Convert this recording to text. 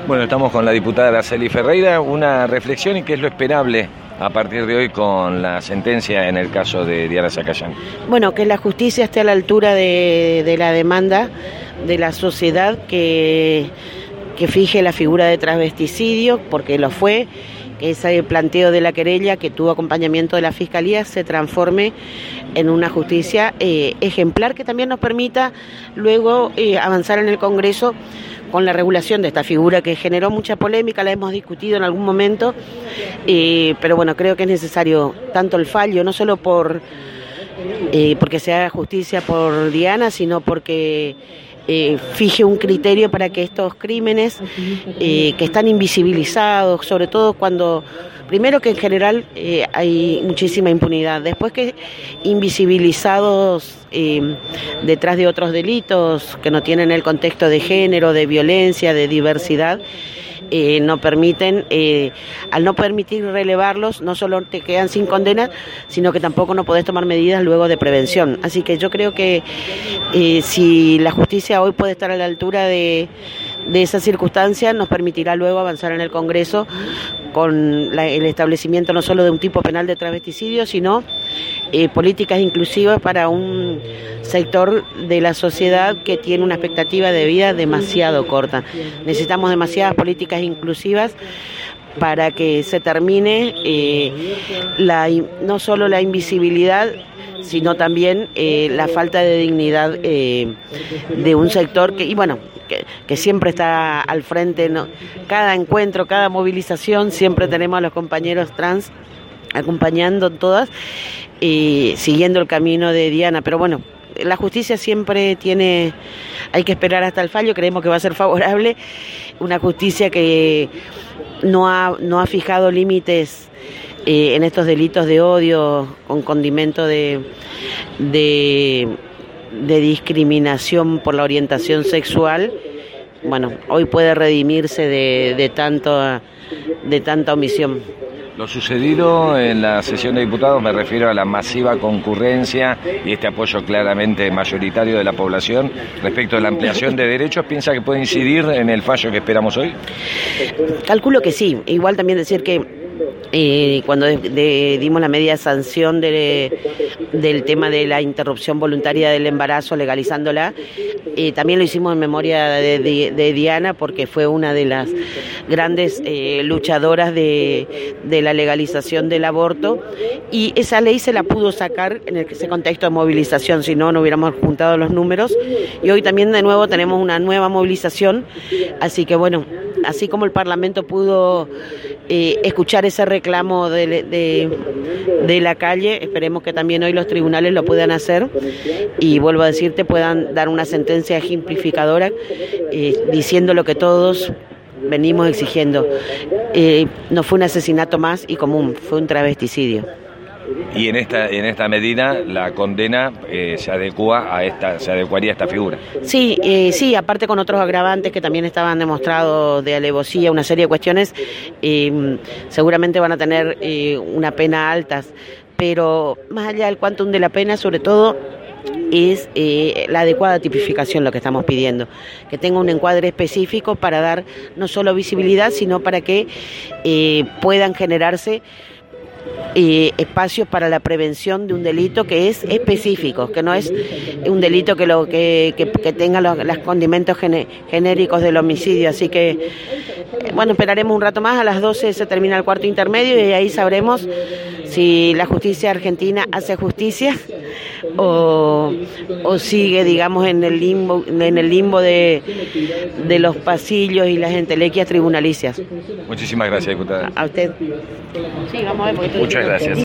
Bueno, estamos con la diputada Araceli Ferreira. Una reflexión y qué es lo esperable a partir de hoy con la sentencia en el caso de Diana Zacayán. Bueno, que la justicia esté a la altura de la demanda de la sociedad que fije la figura de transvesticidio, porque lo fue, que ese planteo de la querella que tuvo acompañamiento de la Fiscalía se transforme en una justicia ejemplar que también nos permita luego avanzar en el Congreso con la regulación de esta figura que generó mucha polémica, la hemos discutido en algún momento, pero bueno, creo que es necesario tanto el fallo, no solo porque se haga justicia por Diana, sino porque fije un criterio para que estos crímenes que están invisibilizados, sobre todo cuando, primero que en general hay muchísima impunidad, después que invisibilizados detrás de otros delitos que no tienen el contexto de género, de violencia, de diversidad, no permiten, al no permitir relevarlos, no solo te quedan sin condena, sino que tampoco no podés tomar medidas luego de prevención. Así que yo creo que si la justicia hoy puede estar a la altura de esa circunstancia, nos permitirá luego avanzar en el Congreso con el establecimiento no solo de un tipo penal de transvesticidio, sino políticas inclusivas para un sector de la sociedad que tiene una expectativa de vida demasiado corta. Necesitamos demasiadas políticas inclusivas para que se termine no solo la invisibilidad, sino también la falta de dignidad de un sector que siempre está al frente, ¿no? Cada encuentro, cada movilización, siempre tenemos a los compañeros trans acompañando todas, siguiendo el camino de Diana, pero bueno, la justicia siempre hay que esperar hasta el fallo, creemos que va a ser favorable, una justicia que no ha fijado límites en estos delitos de odio con condimento de discriminación por la orientación sexual. Bueno, hoy puede redimirse de tanta omisión. Lo sucedido en la sesión de diputados, me refiero a la masiva concurrencia y este apoyo claramente mayoritario de la población respecto a la ampliación de derechos, ¿piensa que puede incidir en el fallo que esperamos hoy? Calculo que sí. Igual también decir que cuando dimos la medida de sanción del tema de la interrupción voluntaria del embarazo, legalizándola, también lo hicimos en memoria de Diana, porque fue una de las grandes luchadoras de la legalización del aborto, y esa ley se la pudo sacar en ese contexto de movilización, si no, no hubiéramos juntado los números, y hoy también de nuevo tenemos una nueva movilización, así que bueno, así como el Parlamento pudo escuchar ese reclamo de la calle, esperemos que también hoy los tribunales lo puedan hacer y, vuelvo a decirte, puedan dar una sentencia ejemplificadora diciendo lo que todos venimos exigiendo. No fue un asesinato más y común, fue un transvesticidio. Y en esta medida la condena se adecuaría a esta figura. Sí, aparte con otros agravantes que también estaban demostrados de alevosía, una serie de cuestiones, seguramente van a tener una pena alta, pero más allá del quantum de la pena, sobre todo es la adecuada tipificación lo que estamos pidiendo, que tenga un encuadre específico para dar no solo visibilidad, sino para que puedan generarse espacios para la prevención de un delito que es específico, que no es un delito que tenga los condimentos genéricos del homicidio. Así que, bueno, esperaremos un rato más, a las 12 se termina el cuarto intermedio y ahí sabremos si la justicia argentina hace justicia o sigue, digamos, en el limbo de los pasillos y las entelequias tribunalicias. Muchísimas gracias, diputada. A usted. Sí, vamos a ver. Muchas gracias.